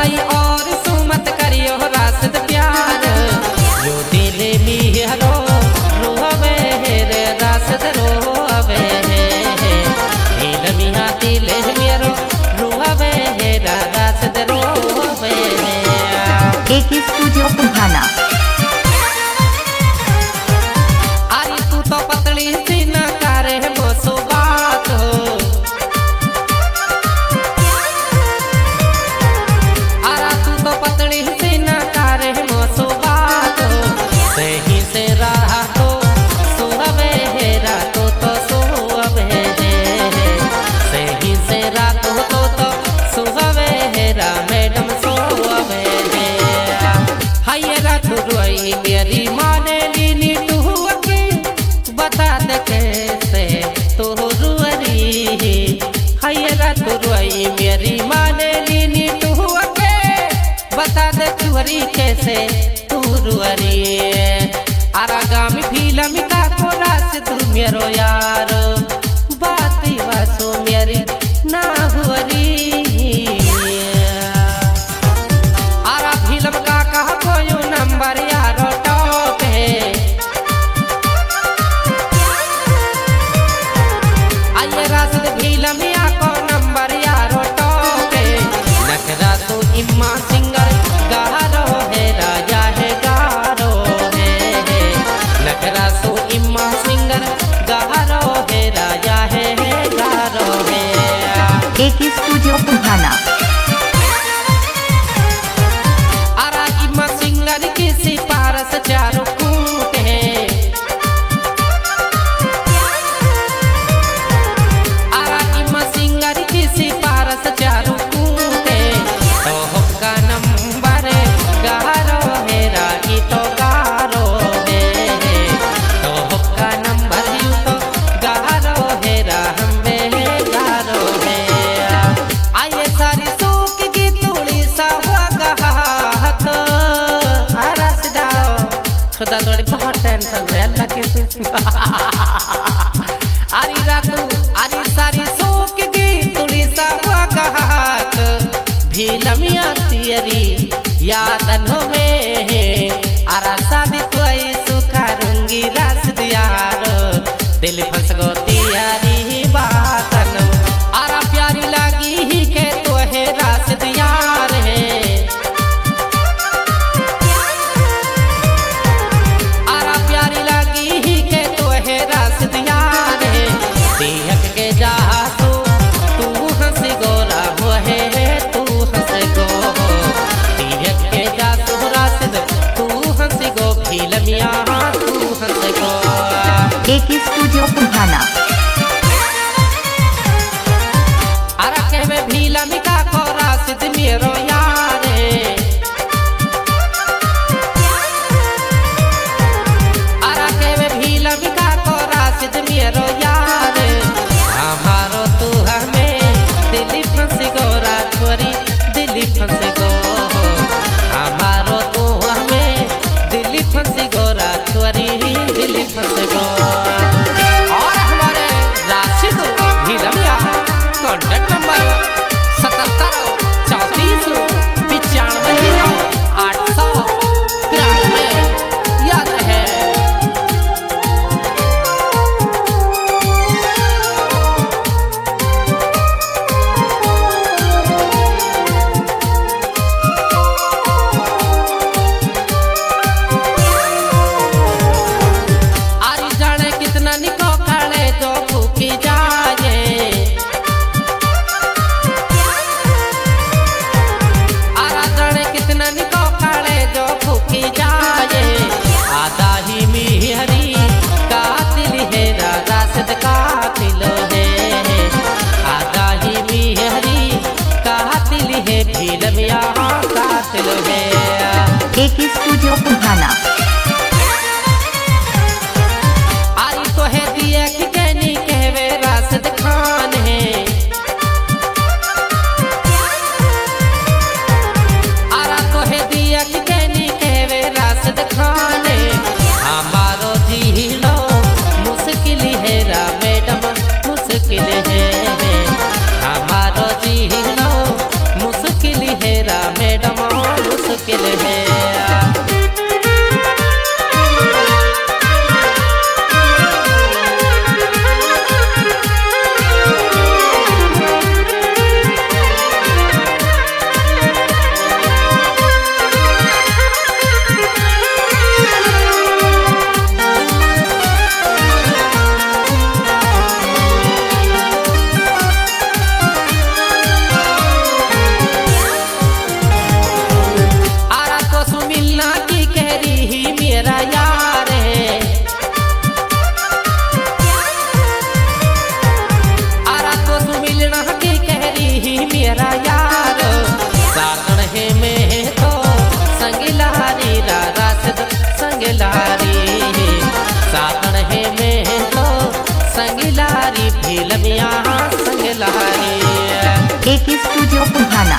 जाई और सुमत करियो रासद प्यार यो दिल मिहरो रोवे रे रासद रोवे दिल मिहा दिल मेरो रोवे रे रासद रोवे। AK studio Kumhana. अरे तू तो पतली सी न करे मोसो बात हो अरे तू तो पतली सी न करे मोसो बात हो सही से रहा तो सोवे हेरा तो सोवे सही से रात हो तो सोवे हेरा मैडम सोवे हाय रात रोई मेरी माने लीनी तू के बता दे कैसे तो रुअरी हाय रात रोई मेरी माने लीनी तू के बता दे चुहरी कैसे तू रुअरी आरा गामी फिल्म का कोरास तू मेरो यार बात वासो मेरी ना हुअरी आरा फिल्म का कहा कोई नंबर यारो टॉप है आइए रासद फिल्म या को नंबर यारो टॉप है नखरा तो इम्मा सिंगर गारो है राजा है गारो है नखरा तो इम्मा सिंगर गारो है राजा है गारो है। AK studio Kumhana. आरा इम्मा सिंगर की सिफारिश चारों कूट है आरा इम्मा सिंगर की सिफारिश चारों कूट है तो का नंबर गारो है रागी तो गारो है तो का नंबर यू तो गारो है हम गारो है आइए सारी सूख की तुड़ी सा हुआ गहात आरा सिदाओ खुदा थोड़ी बहुत टेंशन है अल्लाह के आरी रातू आरी सारी सूख की तुड़ी सा हुआ गहात भीलमिया तियरी यादन होवे आरा शादी तोई सुखारूंगी रास दियारो दिल फंस गो तियारी बातन आरा प्यारी लागी ही के तो है रास दियार है आरा प्यारी लागी ही के तो है रास दियार है देहक के जा तू हंस गोरा हो है तू हंस गो देहक के जा तू रासद तू हंस गो फिल्मिया तू हंस गो। AK studio Kumhana. आरा के में फिल्म का को रासद मेरो यार आरा के में फिल्म का को रासद मेरो यार हमारो तू हमें दिल फंस गो राजवरी दिल फंस गो हमारो तू हमें दिल फंस गो राजवरी दिल फंस गो। और हमारे राशिद फिल्मिया कॉन्टैक्ट नंबर 77 34 95 893 याद है। आरी जाने कितना निको खड़े जो फूकी जाए आरा जाने कितना निको खड़े जो फूकी जाए आधा ही मिहरी कातिल है रासद कातिल है आधा ही मिहरी कातिल है फिल्मिया कातिल है। AK studio कुम्हाना। आई तो है दिया कि कहनी कहवे रासद खान है आरा तो है दिया कि कहनी कहवे रासद खान है हमारो जीलो मुश्किल है रा मैडम मुश्किल है हमारो जीलो मुश्किल है रा मैडम तुम्हाना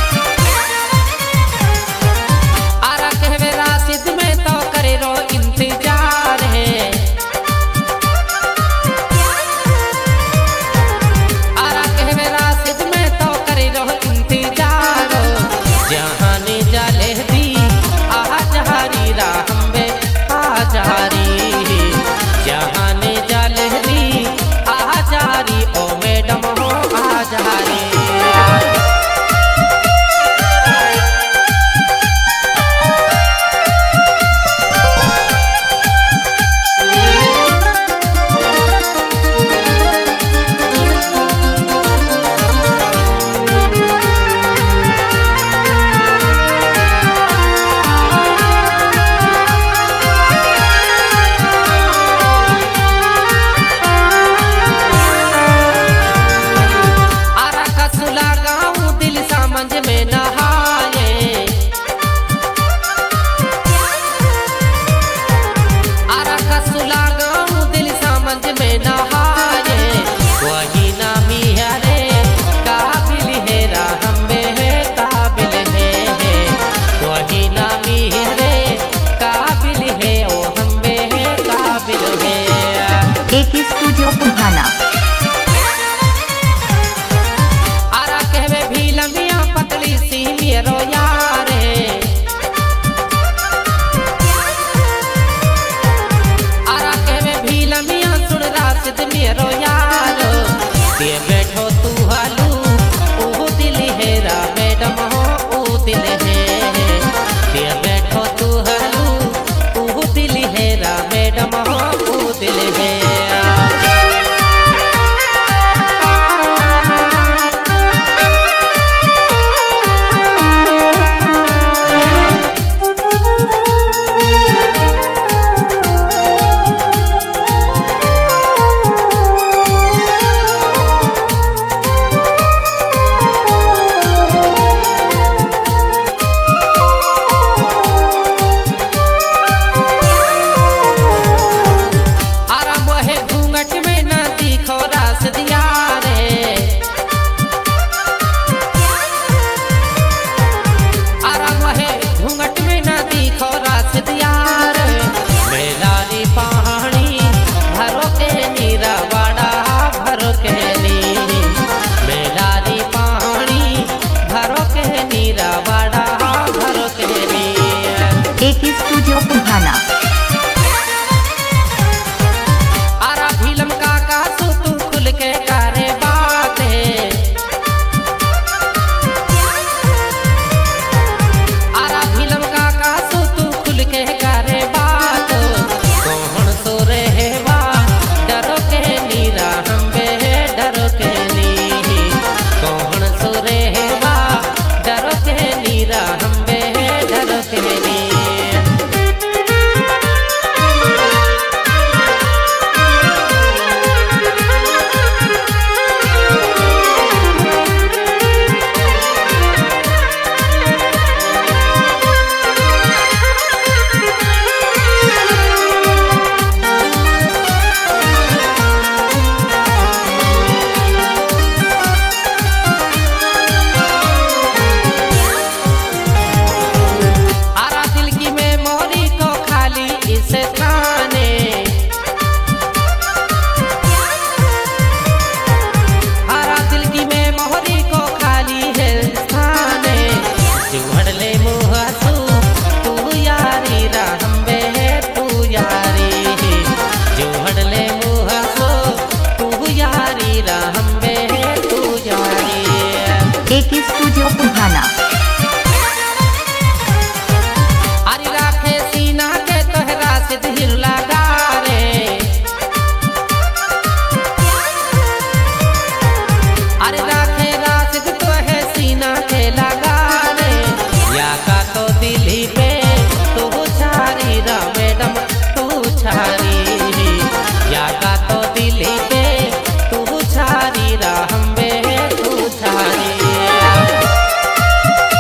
आरा कहवे राशिद में तो करे रो इंतजार है आरा कहवे राशिद में तो करे रो इंतजार जहाँ ने जाले दी आजारी राह में आजारी जहाँ ने जाले दी आजारी ओ मैडम हो आजारी में नहाए आरा कसुला गाँव दिल समझ में नहाए वही नामी है काबिल है राम में काबिल है वही नामी है काबिल है ओ हम में काबिल है एक स्टूडियो तुम्हाना पतली सी मेरो यार आरा कहवे भील मिया सुन राशिद मेरो यार ये बैठो तू हालू ओ दिल है रा मैडम हो ओ दिल है ये बैठो तू हालू ओ दिल है रा मैडम हो ओ दिल है एक स्टूडियो तुम्हाना आरा फिल्म का सो तू खुल के करे बातें आरा फिल्म का सो तू खुल के करे बात कौन सो रहेवा डरो के नीरा हम बे डरो के नी कौन सो रहेवा डरो के नीरा हम बे डरो के नी एक स्टूडियो तुम्हाना अरे राखे सीना के तोहरा से दिल लगा रे अरे राखे राशिद तोहे सीना के लगा रे या का तो दिल्ली पे तू छारी रा मैडम तू छारी या का तो दिल्ली पे तू छारी रा हम बे तू छारी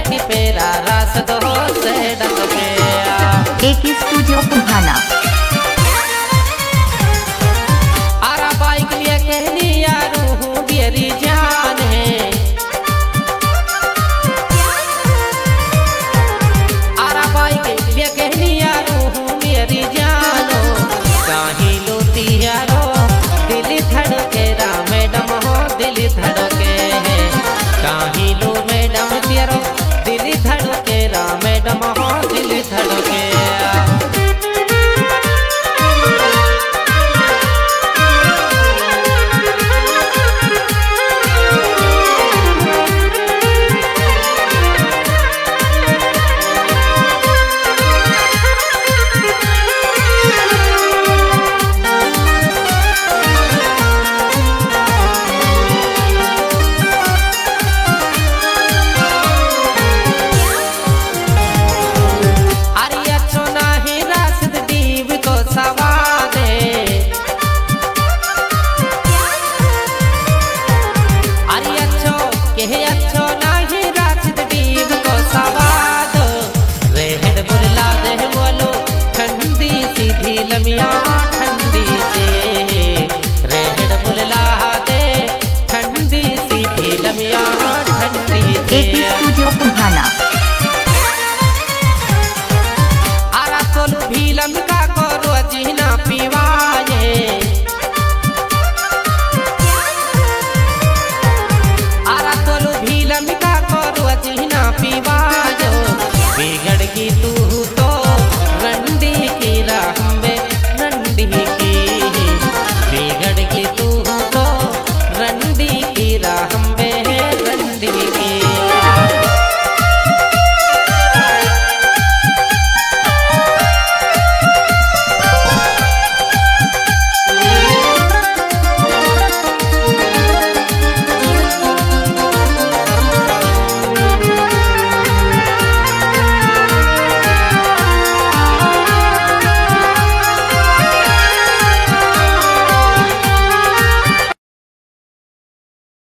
की पेरा रास दो से डक पे AK Studio Punghana. Arrah bike लिए कहनी यारू हूँ मेरी जान है आरा बाइक लिए कहनी यारू हूँ मेरी जानो कहीं लूटी यारो दिल धड़के रा मैडम हो दिल धड़के है कहीं लू मैडम तेरो दिल धड़के रा मैडम हो दिल धड़के लमिया ठंडी से रेहड़ बुलला दे ठंडी सी लमिया ठंडी से AK Studio Punghana.